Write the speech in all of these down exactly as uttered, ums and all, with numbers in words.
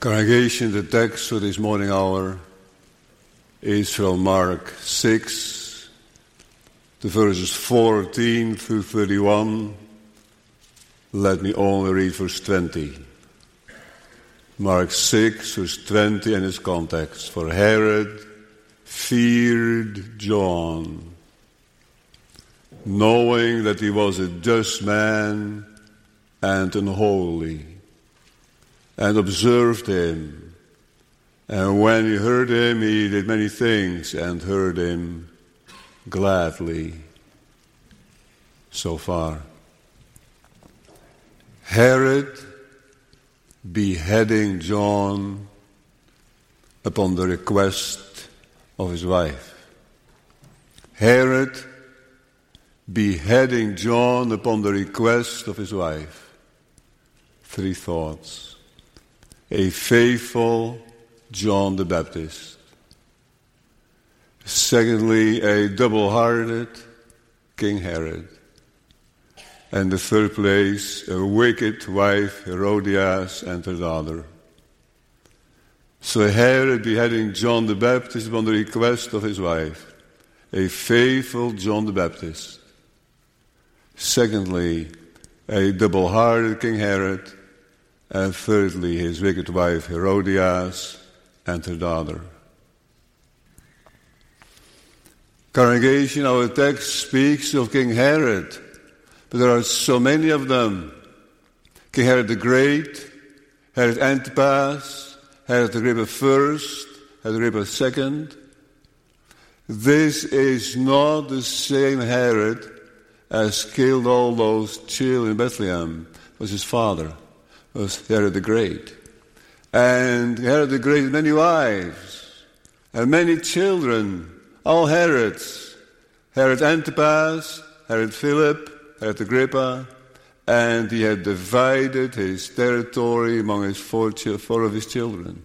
Congregation, the text for this morning hour is from Mark six, the verses fourteen through thirty-one. Let me only read verse twenty. Mark six, verse twenty, and its context. For Herod feared John, knowing that he was a just man and unholy, and observed him. And when he heard him, he did many things, and heard him gladly. So far. Herod beheading John upon the request of his wife. Herod beheading John upon the request of his wife. Three thoughts. A faithful John the Baptist. Secondly, a double-hearted King Herod. And the third place, a wicked wife, Herodias, and her daughter. So Herod beheading John the Baptist upon the request of his wife. A faithful John the Baptist. Secondly, a double-hearted King Herod. And thirdly, his wicked wife Herodias and her daughter. Congregation, our text speaks of King Herod, but there are so many of them. King Herod the Great, Herod Antipas, Herod Agrippa First, Herod Agrippa Second. This is not the same Herod as killed all those children in Bethlehem. It was his father. Was Herod the Great. And Herod the Great had many wives and many children, all Herods. Herod Antipas, Herod Philip, Herod Agrippa, and he had divided his territory among his four, four of his children.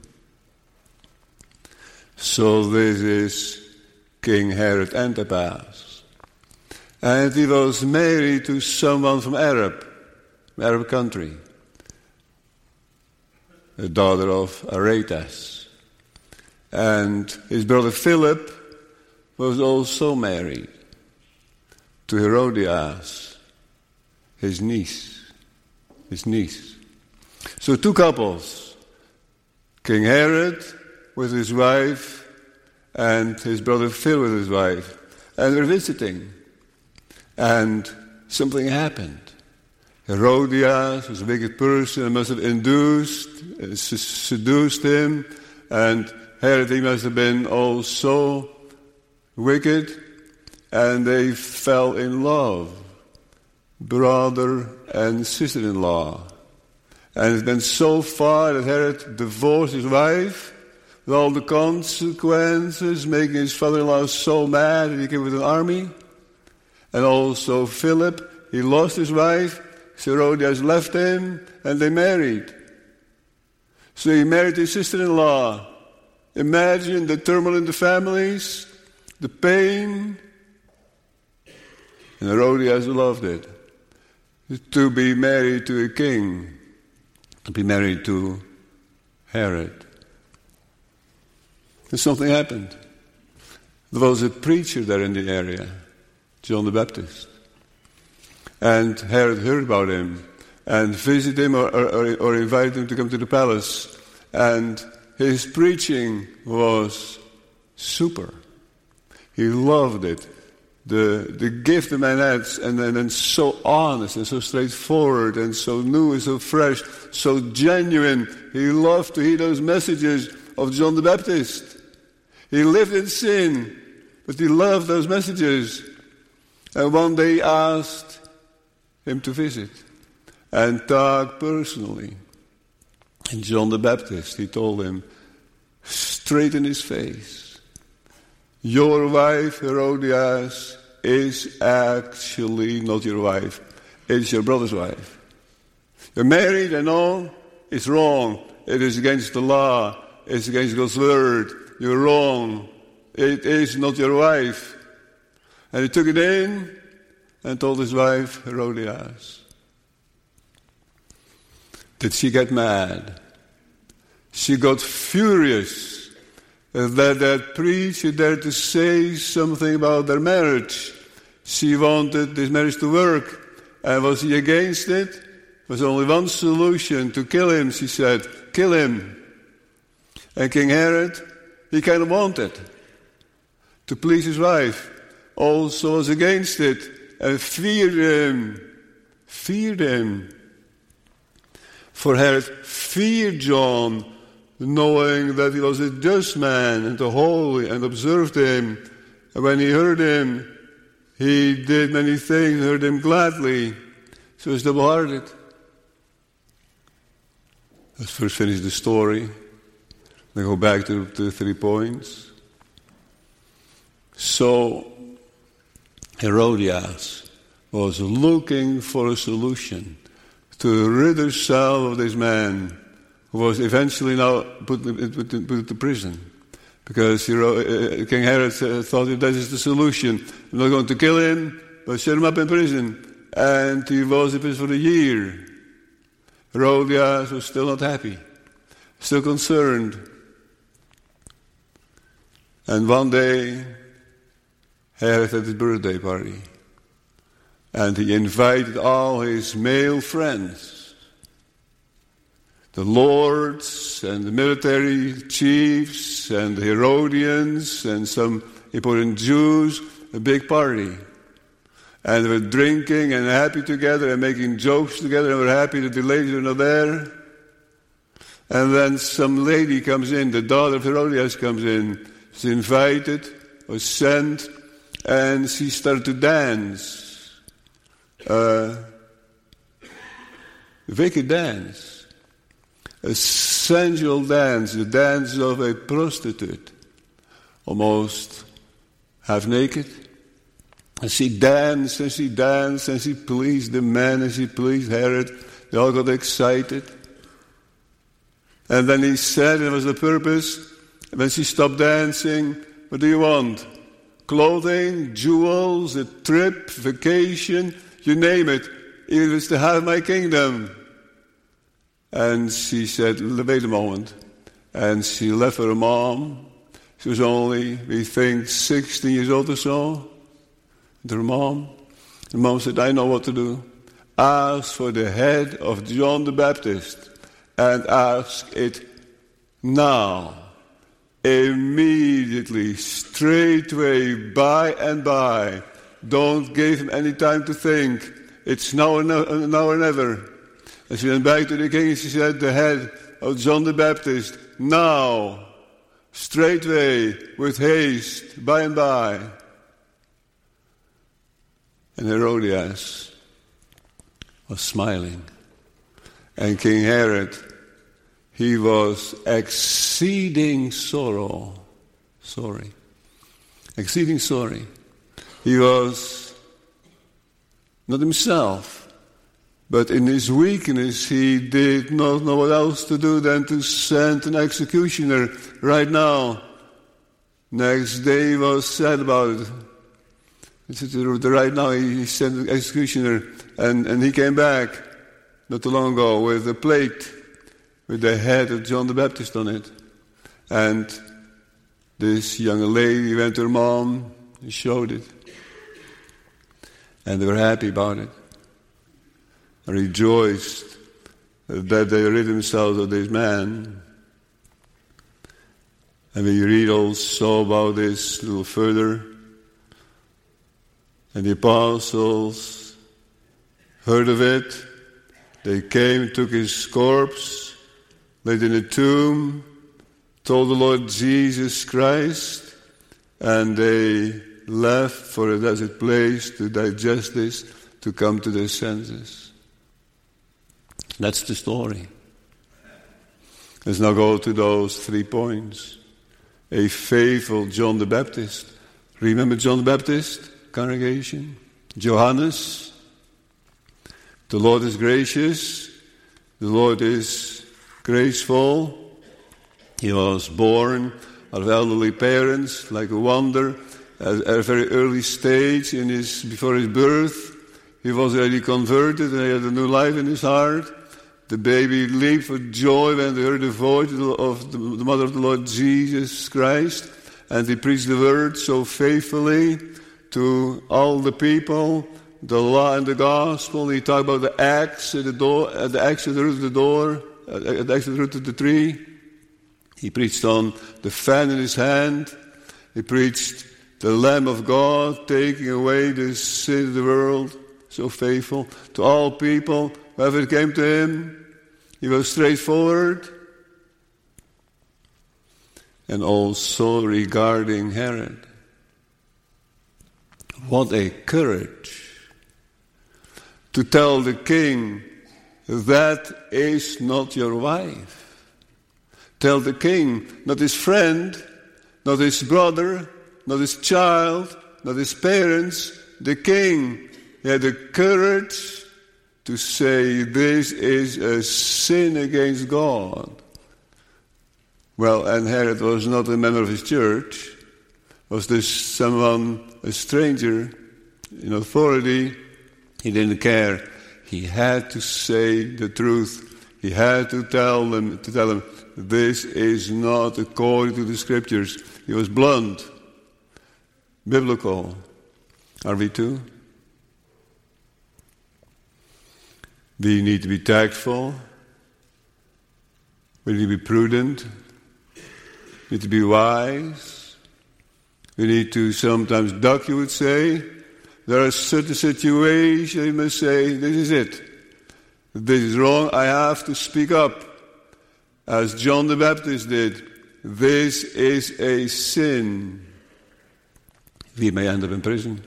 So this is King Herod Antipas. And he was married to someone from Arab, Arab country. The daughter of Aretas. And his brother Philip was also married to Herodias, his niece. His niece. So two couples. King Herod with his wife and his brother Philip with his wife. And they're visiting. And something happened. Herodias was a wicked person and must have induced, uh, seduced him. And Herod, he must have been also wicked. And they fell in love. Brother and sister-in-law. And it's been so far that Herod divorced his wife with all the consequences, making his father-in-law so mad that he came with an army. And also Philip, he lost his wife. Herodias left him, and they married. So he married his sister-in-law. Imagine the turmoil in the families, the pain. And Herodias loved it. To be married to a king, to be married to Herod. And something happened. There was a preacher there in the area, John the Baptist. And Herod heard about him and visited him or, or, or invited him to come to the palace. And his preaching was super. He loved it. The the gift the man had, and then and so honest and so straightforward and so new and so fresh, so genuine. He loved to hear those messages of John the Baptist. He lived in sin, but he loved those messages. And one day he asked him to visit and talk personally. And John the Baptist, he told him straight in his face, your wife Herodias is actually not your wife, it's your brother's wife. You're married and all, it's wrong. It is against the law, it's against God's word. You're wrong. It is not your wife. And he took it in and told his wife, Herodias. Did she get mad? She got furious that that preacher dared to say something about their marriage. She wanted this marriage to work. And was he against it? There was only one solution, to kill him, she said. Kill him. And King Herod, he kind of wanted to please his wife. Also was against it and feared him. Feared him. For Herod feared John, knowing that he was a just man and a holy, and observed him. And when he heard him, he did many things, heard him gladly. So he's double-hearted. Let's first finish the story. Then go back to, to the three points. So Herodias was looking for a solution to rid herself of this man who was eventually now put, put, put into prison. Because uh, King Herod uh, thought that this is the solution. I'm not going to kill him, but shut him up in prison. And he was in prison for a year. Herodias was still not happy, still concerned. And one day, Herod had his birthday party. And he invited all his male friends, the lords and the military chiefs and the Herodians and some important Jews, a big party. And they were drinking and happy together and making jokes together, and were happy that the ladies are not there. And then some lady comes in, the daughter of Herodias comes in. She's invited, was sent, and she started to dance. Uh, a wicked dance. A sensual dance, the dance of a prostitute. Almost half naked. And she danced, and she danced, and she pleased the men, and she pleased Herod. They all got excited. And then he said, and it was the purpose, when she stopped dancing, what do you want? Clothing, jewels, a trip, vacation, you name it. Even if it's to have my kingdom. And she said, wait a moment. And she left her mom. She was only, we think, sixteen years old or so. And her mom. The mom said, I know what to do. Ask for the head of John the Baptist. And ask it now. Immediately, straightway, by and by. Don't give him any time to think. It's now or, no, now or never. And she went back to the king and she said, the head of John the Baptist, now, straightway, with haste, by and by. And Herodias was smiling. And King Herod, he was exceeding sorrow. Sorry. Exceeding sorry. He was not himself, but in his weakness he did not know what else to do than to send an executioner right now. Next day he was sad about it. He said, right now he sent an executioner, and, and he came back not too long ago with a plate with the head of John the Baptist on it. And this young lady went to her mom and showed it. And they were happy about it. And rejoiced that they rid themselves of this man. And we read also about this a little further. And the apostles heard of it. They came, took his corpse, laid in a tomb, told the Lord Jesus Christ, and they left for a desert place to digest this, to come to their senses. That's the story. Let's now go to those three points. A faithful John the Baptist. Remember John the Baptist, congregation? Johannes. The Lord is gracious. The Lord is graceful. He was born of elderly parents, like a wonder, at a very early stage in his before his birth. He was already converted and he had a new life in his heart. The baby leaped for joy when they heard the voice of the mother of the Lord Jesus Christ. And he preached the word so faithfully to all the people, the law and the gospel. He talked about the axe at the door, at the axe at the root of the door, at the axe at the root of the tree. He preached on the fan in his hand. He preached the Lamb of God taking away the sin of the world. So faithful to all people. Whoever came to him, he was straightforward. And also regarding Herod. What a courage to tell the king, that is not your wife. Tell the king, not his friend, not his brother, not his child, not his parents, the king. He had the courage to say, this is a sin against God. Well, and Herod was not a member of his church. Was this someone, a stranger in authority? He didn't care. He had to say the truth. He had to tell them, to tell them, this is not according to the scriptures. He was blunt, biblical. Are we too? We need to be tactful. We need to be prudent. We need to be wise. We need to sometimes duck, you would say. There are certain situations you must say, this is it. This is wrong, I have to speak up. As John the Baptist did. This is a sin. We may end up in prison.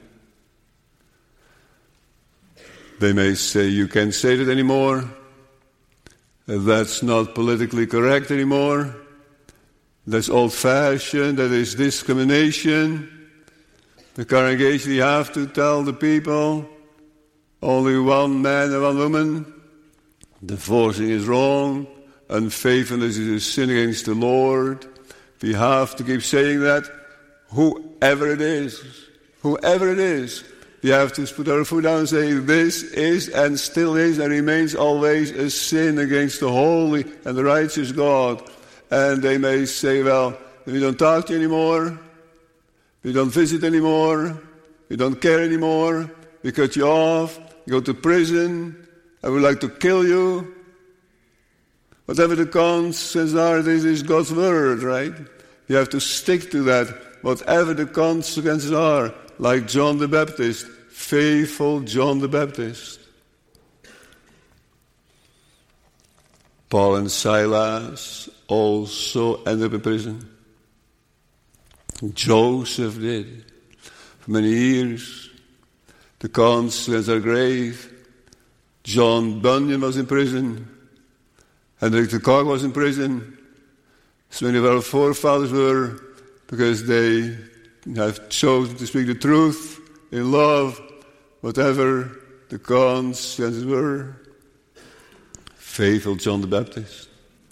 They may say, you can't say that anymore. That's not politically correct anymore. That's old-fashioned. That is discrimination. The congregation, you have to tell the people, only one man and one woman. Divorcing is wrong. Unfaithfulness is a sin against the Lord. We have to keep saying that. Whoever it is, whoever it is, we have to put our foot down and say, this is and still is and remains always a sin against the holy and the righteous God. And they may say, well, we don't talk to you anymore. We don't visit anymore. We don't care anymore. We cut you off. You go to prison. I would like to kill you. Whatever the consequences are, this is God's word, right? You have to stick to that. Whatever the consequences are, like John the Baptist, faithful John the Baptist. Paul and Silas also ended up in prison. Joseph did. For many years, the consequences are grave. John Bunyan was in prison. Hendrik de Kock was in prison. So many of our forefathers were, because they have chosen to speak the truth in love, whatever the consequences were. Faithful John the Baptist.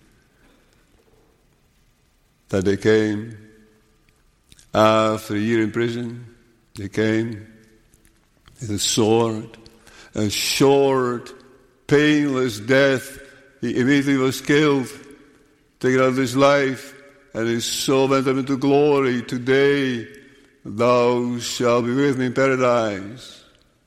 That they came after a year in prison. They came with a sword, a short, painless death. He immediately was killed, taken out of his life, and his soul went up into glory. Today, thou shalt be with me in paradise.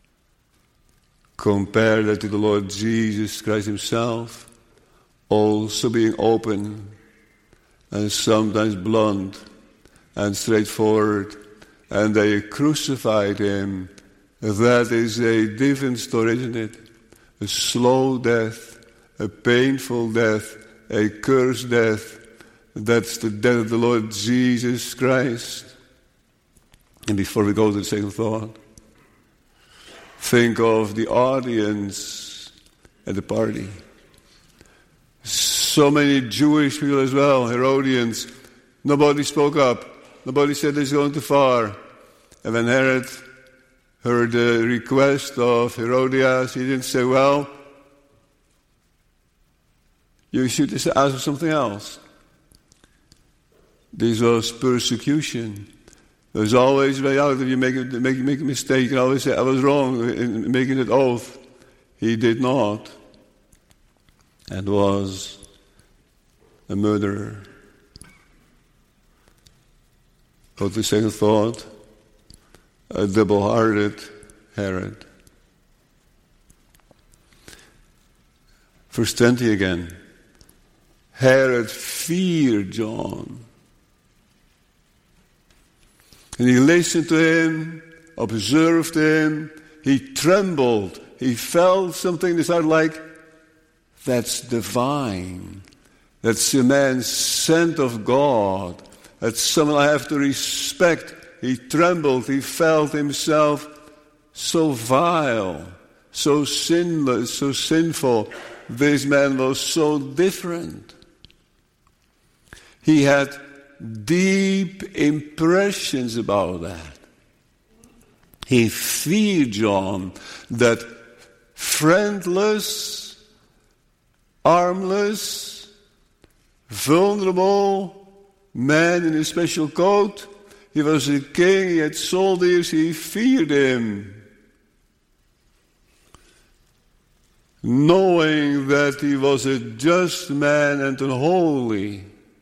Compare that to the Lord Jesus Christ himself, also being open and sometimes blunt and straightforward, and they crucified him. That is a different story, isn't it? A slow death. A painful death, a cursed death. That's the death of the Lord Jesus Christ. And before we go to the second thought, think of the audience at the party. So many Jewish people as well, Herodians. Nobody spoke up. Nobody said this is going too far. And when Herod heard the request of Herodias, he didn't say, well, you should just ask for something else. This was persecution. There's always a way out. If you make a, make, make a mistake, you can always say, I was wrong in making that oath. He did not. and was a murderer. But the second thought, a double-hearted Herod. Verse twenty again. Herod feared John. And he listened to him, observed him, he trembled, he felt something that sounded like, that's divine. That's a man sent of God. That's someone I have to respect. He trembled, he felt himself so vile, so sinless, so sinful. This man was so different. He had deep impressions about that. He feared John, that friendless, armless, vulnerable man in a special coat. He was a king, he had soldiers, he feared him. Knowing that he was a just man and an holy.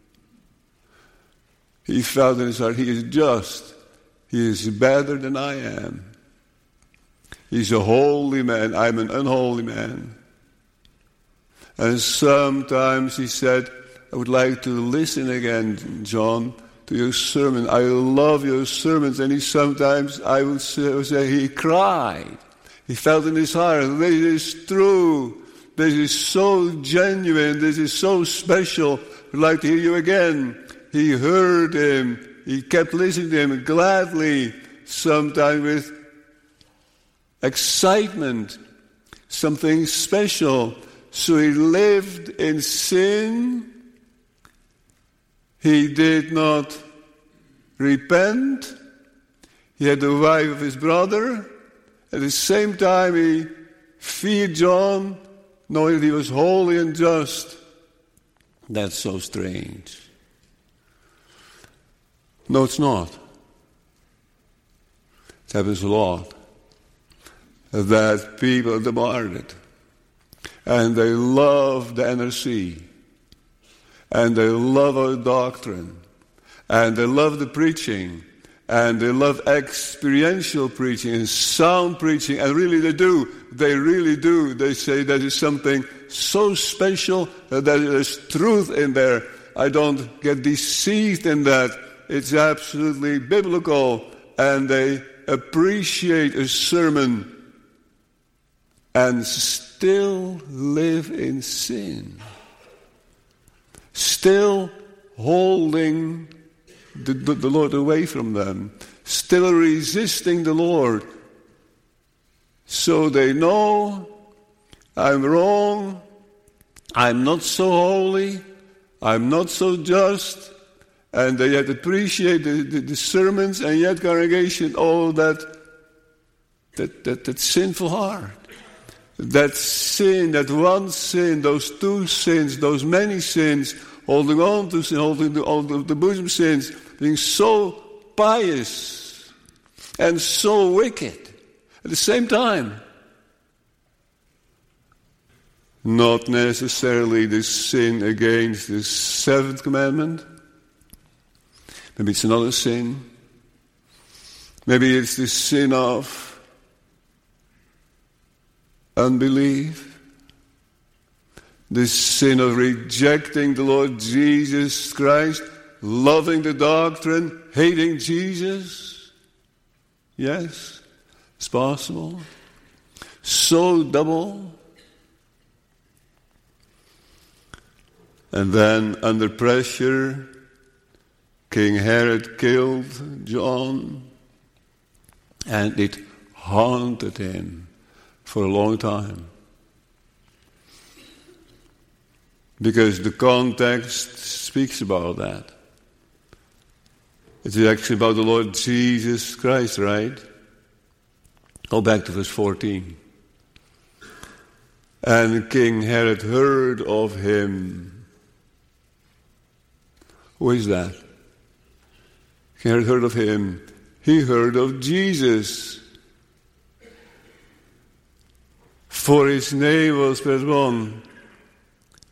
He felt in his heart, he is just. He is better than I am. He's a holy man, I'm an unholy man. And sometimes he said, I would like to listen again, John, to your sermon. I love your sermons. And he sometimes, I would say, would say he cried. He felt in his heart, this is true. This is so genuine. This is so special. I'd like to hear you again. He heard him. He kept listening to him gladly, sometimes with excitement, something special. So he lived in sin. He did not repent. He had the wife of his brother. At the same time, he feared John, knowing that he was holy and just. That's so strange. No, it's not. It happens a lot. That people are demanded. And they love the N R C. And they love our doctrine. And they love the preaching. And they love experiential preaching and sound preaching. And really they do. They really do. They say that is something so special that there's truth in there. I don't get deceived in that. It's absolutely biblical. And they appreciate a sermon and still live in sin. Still holding the, the, the Lord away from them. Still resisting the Lord. So they know, I'm wrong, I'm not so holy, I'm not so just, and they yet appreciate the, the, the sermons, and yet congregation, oh, that, that, that, that sinful heart. That sin, that one sin, those two sins, those many sins, holding on to sin, holding the, on to the bosom sins, being so pious and so wicked at the same time. Not necessarily the sin against the seventh commandment. Maybe it's another sin. Maybe it's the sin of unbelief, the sin of rejecting the Lord Jesus Christ, loving the doctrine, hating Jesus. Yes, it's possible. So double. And then under pressure, King Herod killed John, and it haunted him for a long time. Because the context speaks about that. It is actually about the Lord Jesus Christ, right? Go back to verse fourteen. And King Herod heard of him. Who is that? King Herod heard of him. He heard of Jesus. For his name was, verse one,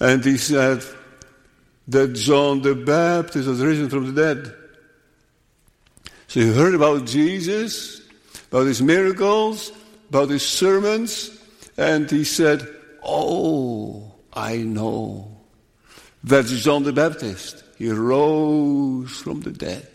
And he said that John the Baptist was risen from the dead. So he heard about Jesus, about his miracles, about his sermons, and he said, oh, I know. That's John the Baptist. He rose from the dead.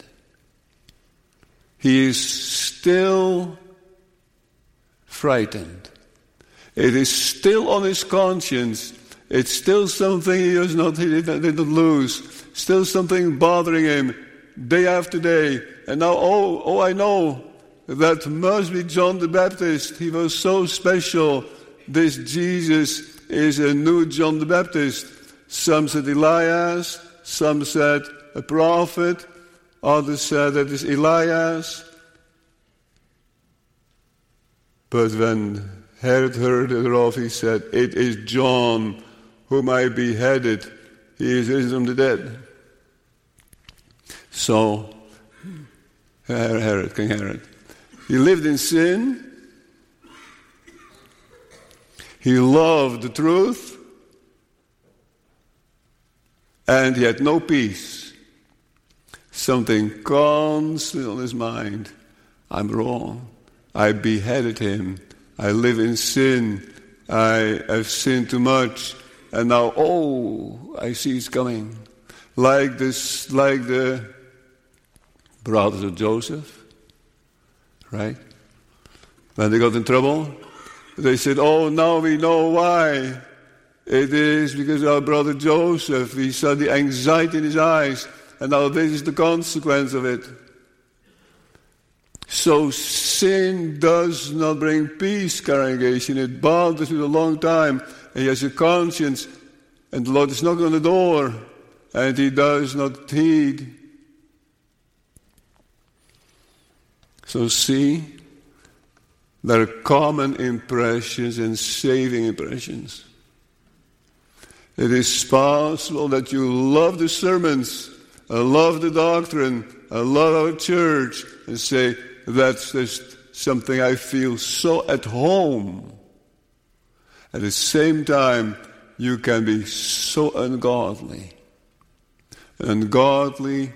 He is still frightened. It is still on his conscience. It's still something he has not, he did not, did not lose. Still something bothering him day after day. And now, oh, oh, I know. That must be John the Baptist. He was so special. This Jesus is a new John the Baptist. Some said Elias. Some said a prophet. Others said that it's Elias. But when Herod heard thereof, he said, it is John whom I beheaded. He is risen from the dead. So, Herod, King Herod, he lived in sin. He loved the truth. And he had no peace. Something constant on his mind. I'm wrong. I beheaded him. I live in sin. I have sinned too much. And now, oh, I see it's coming. Like this, like the brothers of Joseph. Right? When they got in trouble, they said, oh, now we know why. It is because our brother Joseph, we saw the anxiety in his eyes, and now this is the consequence of it. So sin does not bring peace, congregation. It bothers you a long time, and he has a conscience, and the Lord is knocking on the door, and he does not heed. So see, there are common impressions and saving impressions. It is possible that you love the sermons, I love the doctrine, I love our church, and say, that's just something I feel so at home. At the same time, you can be so ungodly. Ungodly,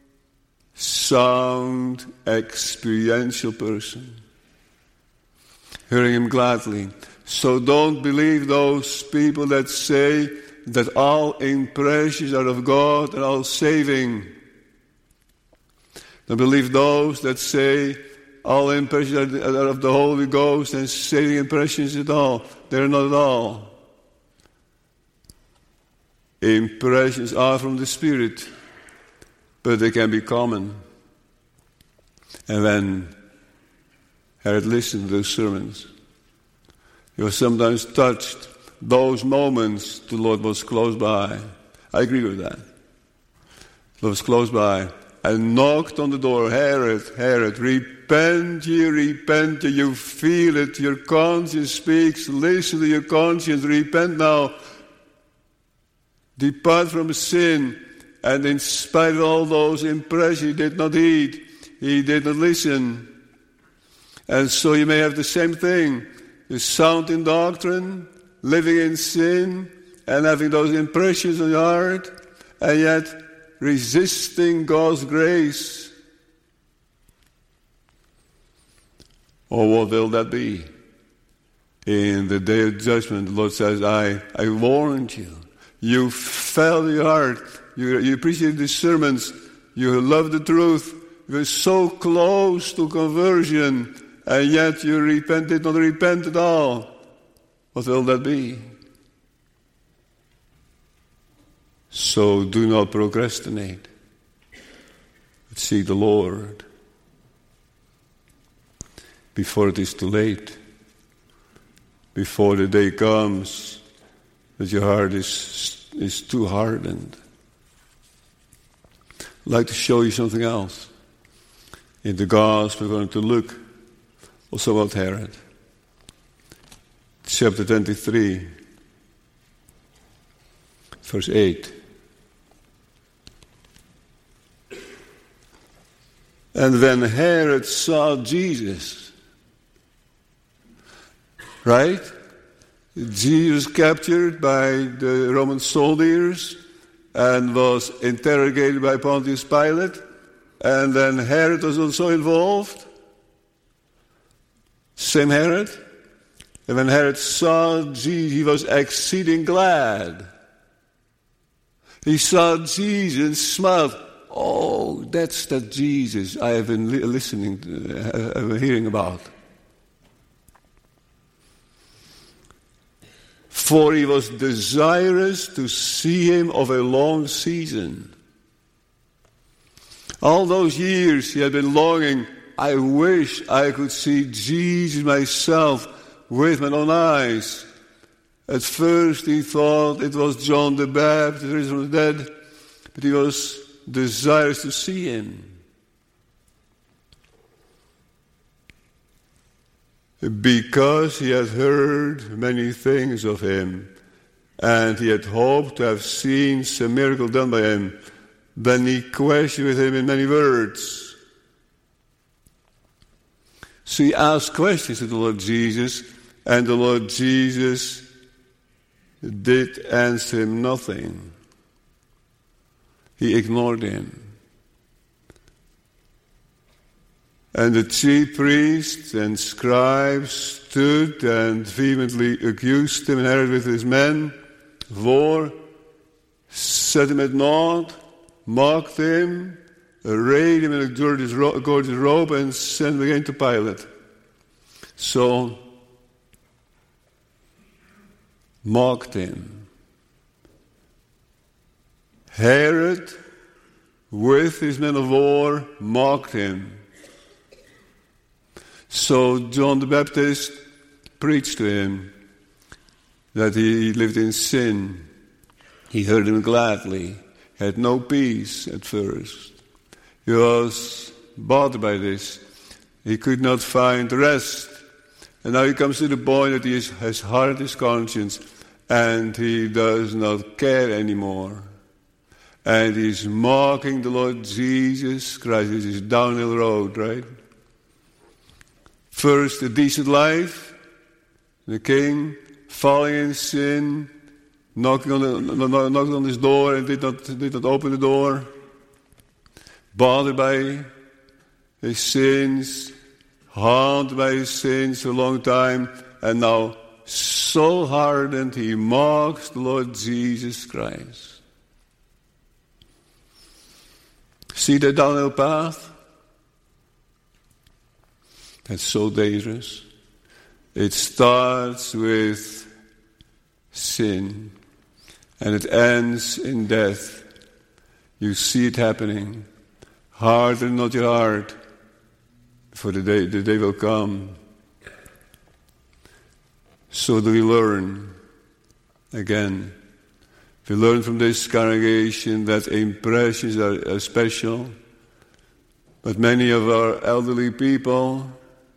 sound, experiential person. Hearing him gladly. So don't believe those people that say that all impressions are of God and all saving. Don't believe those that say all impressions are of the Holy Ghost and saving impressions at all. They're not at all. Impressions are from the Spirit, but they can be common. And when Herod listened to those sermons, he was sometimes touched. Those moments, the Lord was close by. I agree with that. The Lord was close by and knocked on the door. Herod, Herod, repent ye, repent ye. You feel it. Your conscience speaks. Listen to your conscience. Repent now. Depart from sin. And in spite of all those impressions, he did not heed. He did not listen. And so you may have the same thing. You're sound in doctrine, living in sin, and having those impressions on your heart, and yet resisting God's grace. Or what will that be? In the day of judgment, the Lord says, I, I warned you. You fell your heart. You, you appreciated the sermons. You loved the truth. You were so close to conversion, and yet you repent, did not repent at all. What will that be? So do not procrastinate, but seek the Lord before it is too late, before the day comes that your heart is, is too hardened. I'd like to show you something else. In the Gospel, we're going to look also about Herod. Chapter twenty-three, verse eight. And when Herod saw Jesus, right? Jesus captured by the Roman soldiers and was interrogated by Pontius Pilate, and then Herod was also involved. Same Herod. And when Herod saw Jesus, he was exceeding glad. He saw Jesus and smiled. Oh, that's that Jesus I have been li- listening to, uh, I've been hearing about. For he was desirous to see him of a long season. All those years he had been longing, I wish I could see Jesus myself with my own eyes. At first he thought it was John the Baptist risen from the dead, but he was desirous to see him. Because he had heard many things of him, and he had hoped to have seen some miracle done by him, then he questioned with him in many words. So he asked questions to the Lord Jesus, and the Lord Jesus did answer him nothing. He ignored him. And the chief priests and scribes stood and vehemently accused him and Herod with his men, for set him at naught, mocked him, arrayed him in a gorgeous robe, and sent him again to Pilate. So, mocked him. Herod, with his men of war, mocked him. So John the Baptist preached to him that he lived in sin. He heard him gladly, had no peace at first. He was bothered by this. He could not find rest. And now he comes to the point that he has hardened his conscience and he does not care anymore. And he's mocking the Lord Jesus Christ. This is downhill road, right? First, a decent life, the king falling in sin, knocking on the, knocking on his door and did not did not open the door, bothered by his sins, haunted by his sins for a long time, and now so hardened he mocks the Lord Jesus Christ. See the downhill path? That's so dangerous. It starts with sin and it ends in death. You see it happening. Harden not your heart, for the day, the day will come. So do we learn again. We learn from this congregation that impressions are, are special, but many of our elderly people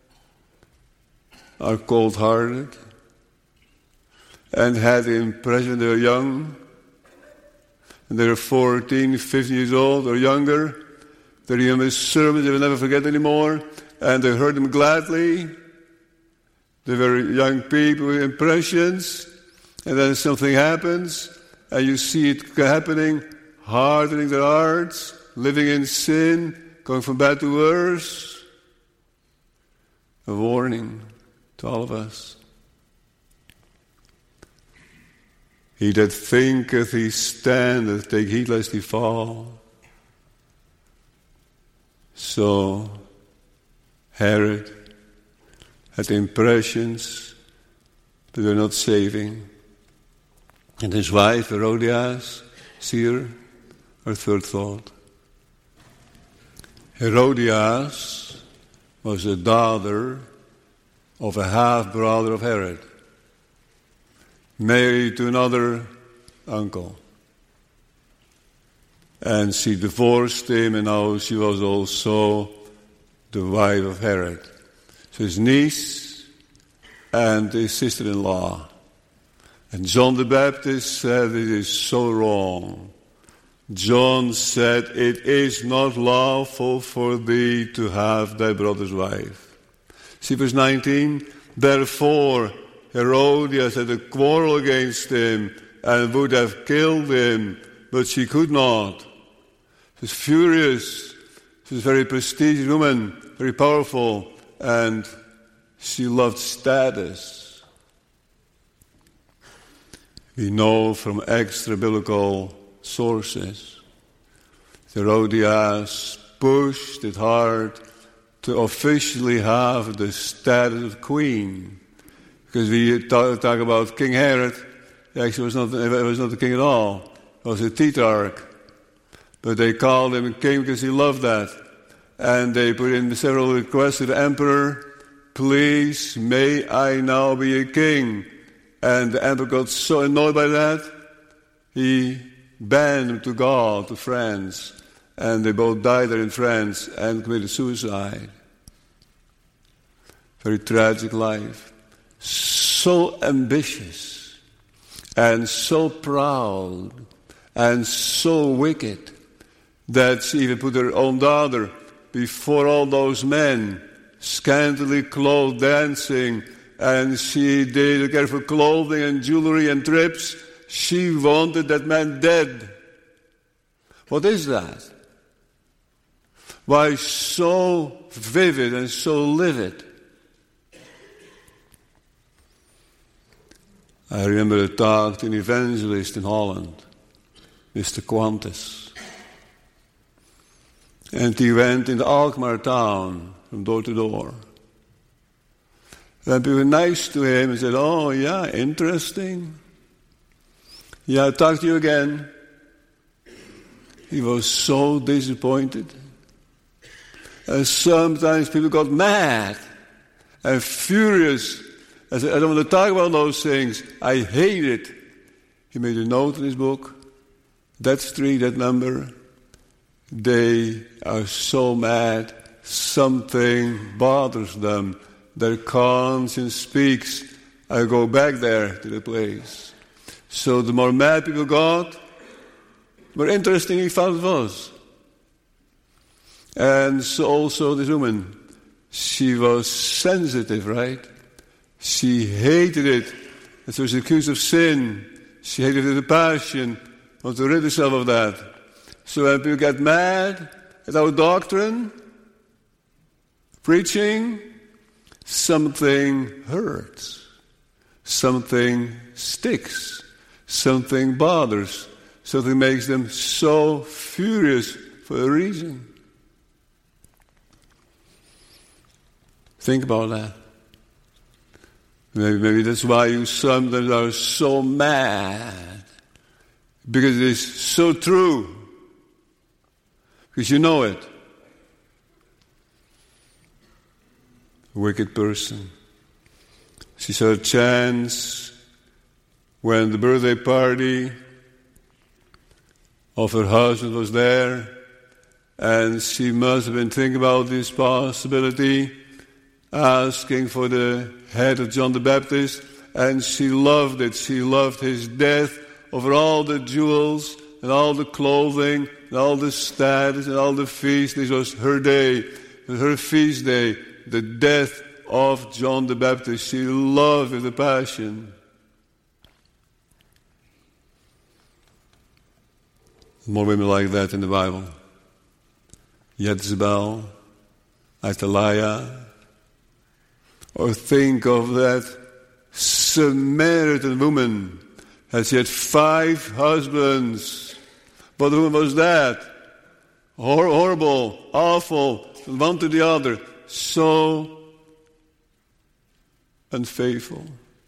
are cold-hearted and had the impression they were young, and they were fourteen, fifteen years old or younger. They remember sermons they will never forget anymore, and they heard them gladly. They were young people with impressions, and then something happens, and you see it happening, hardening their hearts, living in sin, going from bad to worse. A warning to all of us. He that thinketh he standeth, take heed lest he fall. So, Herod had impressions, but they're not saving. And his wife, Herodias, see her, her third thought. Herodias was the daughter of a half-brother of Herod, married to another uncle. And she divorced him, and now she was also the wife of Herod. So his niece and his sister-in-law. And John the Baptist said, it is so wrong. John said, it is not lawful for thee to have thy brother's wife. See verse nineteen, therefore Herodias had a quarrel against him and would have killed him, but she could not. She was furious. She was a very prestigious woman, very powerful, and she loved status. We know from extra-biblical sources, Herodias pushed it hard to officially have the status of queen. Because we talk, talk about King Herod, he actually was not, he was not the king at all. He was a tetrarch. But they called him king because he loved that. And they put in several requests to the emperor, please, may I now be a king? And the emperor got so annoyed by that, he banned him to God, to France. And they both died there in France and committed suicide. Very tragic life. So ambitious and so proud and so wicked that she even put her own daughter before all those men, scantily clothed, dancing, and she did care for clothing and jewelry and trips. She wanted that man dead. What is that? Why so vivid and so livid? I remember a talk to an evangelist in Holland, Mister Quantis. And he went in the Alkmaar town from door to door. And people were nice to him and said, oh, yeah, interesting. Yeah, I'll talk to you again. He was so disappointed. And sometimes people got mad and furious. I said, I don't want to talk about those things. I hate it. He made a note in his book. That street, that number. They are so mad. Something bothers them. Their conscience speaks. I go back there to the place. So the more mad people got, the more interesting he found it was. And so also this woman, she was sensitive, right? She hated it. And so she was accused of sin. She hated it with a passion. Wanted to rid herself of that. So when people get mad at our doctrine, preaching, something hurts. Something sticks. Something bothers. Something makes them so furious for a reason. Think about that. Maybe, maybe that's why you sometimes are so mad. Because it is so true. Because you know it. A wicked person. She saw a chance when the birthday party of her husband was there, and she must have been thinking about this possibility, asking for the head of John the Baptist, and she loved it. She loved his death over all the jewels and all the clothing and all the status and all the feast. This was her day, her feast day, the death of John the Baptist. She loved with a passion. More women like that in the Bible. Jezebel, Athaliah. Or think of that Samaritan woman. And she had five husbands. What woman was that? Hor- horrible, awful, one to the other. So unfaithful.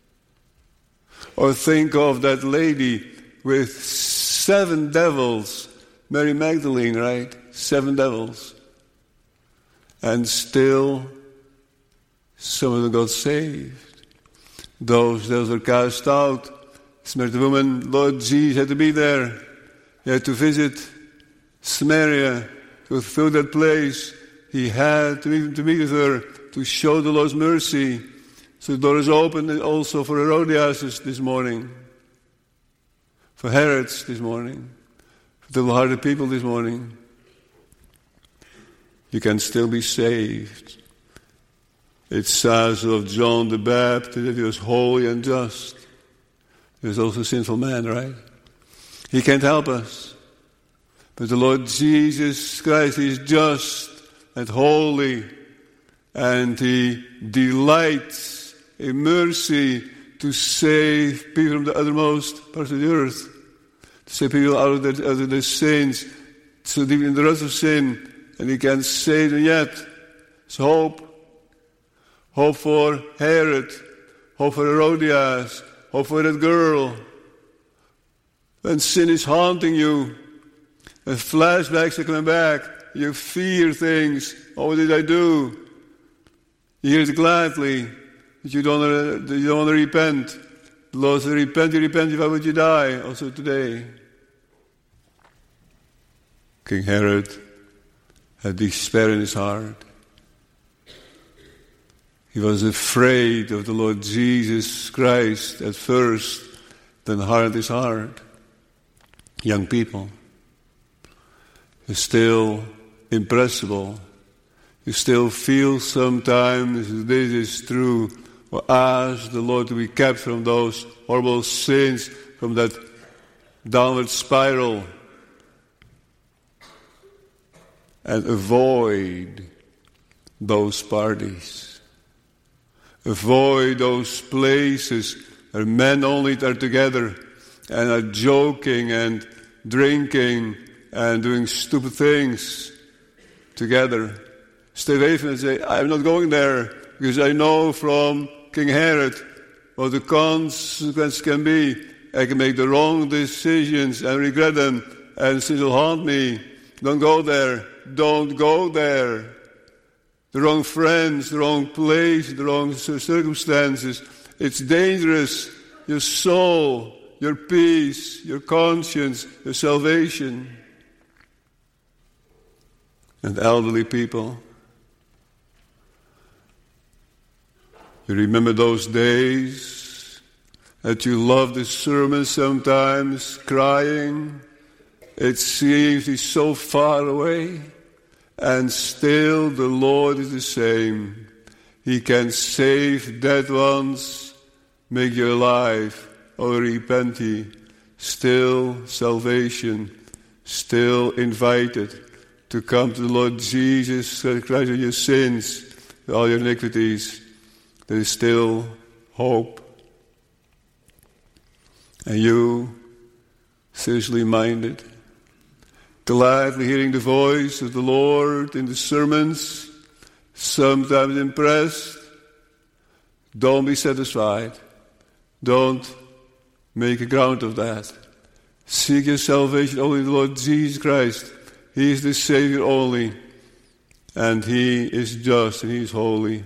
Or think of that lady with seven devils. Mary Magdalene, right? Seven devils. And still, some of them got saved. Those devils were cast out. Samaritan woman, Lord Jesus had to be there. He had to visit Samaria, to fill that place. He had to meet, to meet with her, to show the Lord's mercy. So the door is open also for Herodias this morning, for Herods this morning, for double-hearted people this morning. You can still be saved. It says of John the Baptist that he was holy and just. He was also a sinful man, right? He can't help us. But the Lord Jesus Christ is just and holy, and he delights in mercy to save people from the uttermost parts of the earth, to save people out of their, out of their sins, so deep in the rust of sin, and he can save them yet. It's hope. Hope for Herod, hope for Herodias, hope for that girl. When sin is haunting you, and flashbacks are coming back, you fear things. Oh, what did I do? You hear it gladly, but you don't, uh, you don't want to repent. The Lord said, repent, you repent, if I would you die. Also today. King Herod had despair in his heart. He was afraid of the Lord Jesus Christ at first, then hardened his heart. Young people, you're still impressible. You still feel sometimes this is true. Or ask the Lord to be kept from those horrible sins, from that downward spiral. And avoid those parties. Avoid those places where men only are together and are joking and drinking and doing stupid things together. Stay away from it and say, I'm not going there because I know from King Herod what the consequences can be. I can make the wrong decisions and regret them, and sin will haunt me. Don't go there. Don't go there. The wrong friends, the wrong place, the wrong circumstances. It's dangerous. Your soul, your peace, your conscience, your salvation. And elderly people, you remember those days that you loved the sermon sometimes, crying. It seems he's so far away. And still the Lord is the same. He can save dead ones, make you alive, or repent ye. Still salvation, still invited to come to the Lord Jesus Christ with your sins, with all your iniquities. There is still hope. And you, seriously minded, gladly hearing the voice of the Lord in the sermons, sometimes impressed. Don't be satisfied. Don't make a ground of that. Seek your salvation only in the Lord Jesus Christ. He is the Savior only, and He is just and He is holy.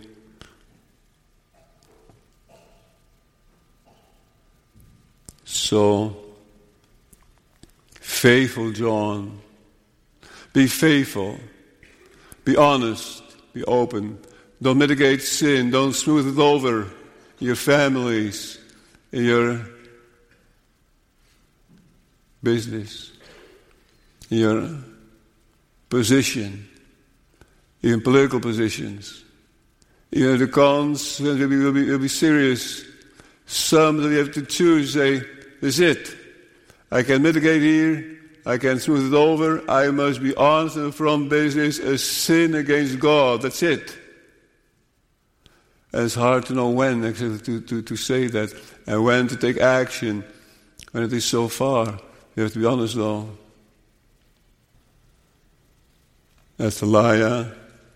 So, faithful John, be faithful, be honest, be open. Don't mitigate sin, don't smooth it over in your families, in your business, in your position, even political positions. Even the cons will be, will be, will be serious. Some that you have to choose, say, this is it. I can mitigate here. I can smooth it over. I must be honest and from business, a sin against God. That's it. And it's hard to know when actually to, to, to say that and when to take action when it is so far. You have to be honest though. Athaliah,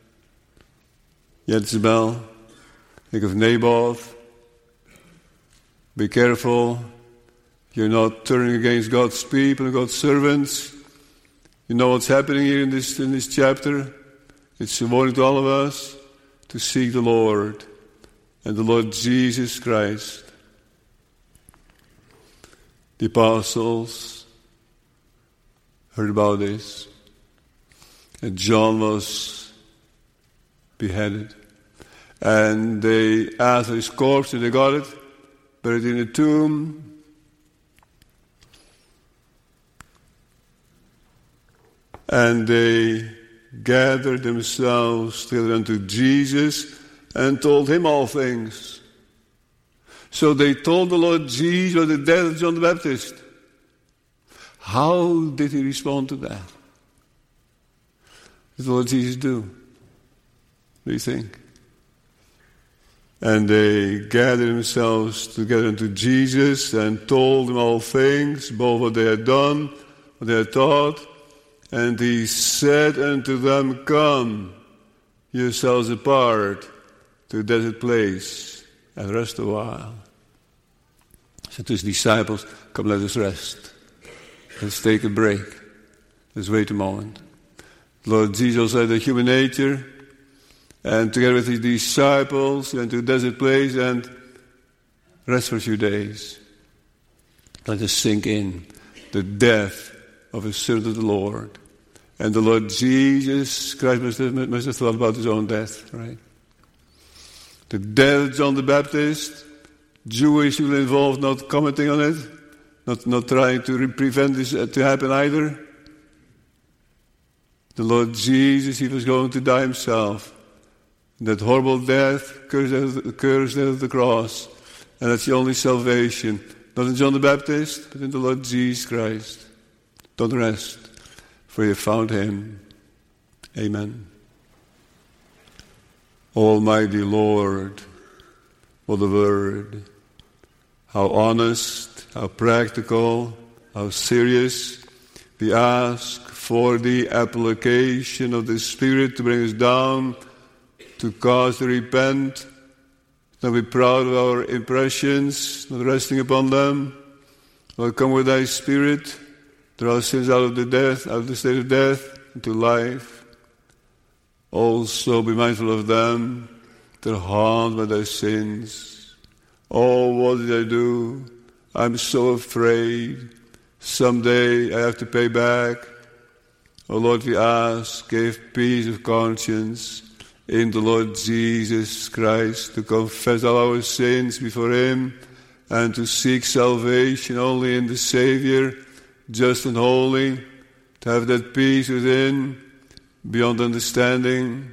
Jezebel, think of Naboth. Be careful. You're not turning against God's people and God's servants. You know what's happening here in this in this chapter? It's a warning to all of us to seek the Lord and the Lord Jesus Christ. The apostles heard about this. And John was beheaded. And they asked for his corpse and they got it, buried in a tomb. And they gathered themselves together unto Jesus and told him all things. So they told the Lord Jesus of the death of John the Baptist. How did he respond to that? What did the Lord Jesus do? What do you think? And they gathered themselves together unto Jesus and told him all things, both what they had done, what they had taught. And he said unto them, Come yourselves apart to a desert place and rest a while. Said to his disciples, Come, let us rest. Let's take a break. Let's wait a moment. Lord Jesus had a human nature, and together with his disciples went to a desert place and rest for a few days. Let us sink in the death of a servant of the Lord. And the Lord Jesus Christ must have, must have thought about his own death, right? The death of John the Baptist, Jewish people involved not commenting on it, not, not trying to re- prevent this to happen either. The Lord Jesus, he was going to die himself. That horrible death, curse death, curse death of the cross. And that's the only salvation. Not in John the Baptist, but in the Lord Jesus Christ. Don't rest, for you have found him. Amen. Almighty Lord, what a word. How honest, how practical, how serious. We ask for the application of the Spirit to bring us down, to cause us to repent, not be proud of our impressions, not resting upon them. Lord, come with thy Spirit, draw sins out of the death, out of the state of death, into life. Also be mindful of them that are harmed by their sins. Oh, what did I do? I'm so afraid. Someday I have to pay back. Oh Lord, we ask, give peace of conscience in the Lord Jesus Christ, to confess all our sins before him and to seek salvation only in the Savior, just and holy, to have that peace within, beyond understanding.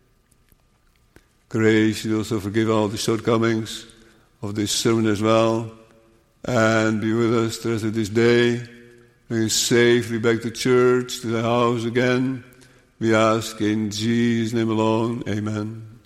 Grace, you also forgive all the shortcomings of this sermon as well, and be with us the rest of this day. Bring us safely back to church, to the house again. We ask in Jesus' name alone. Amen.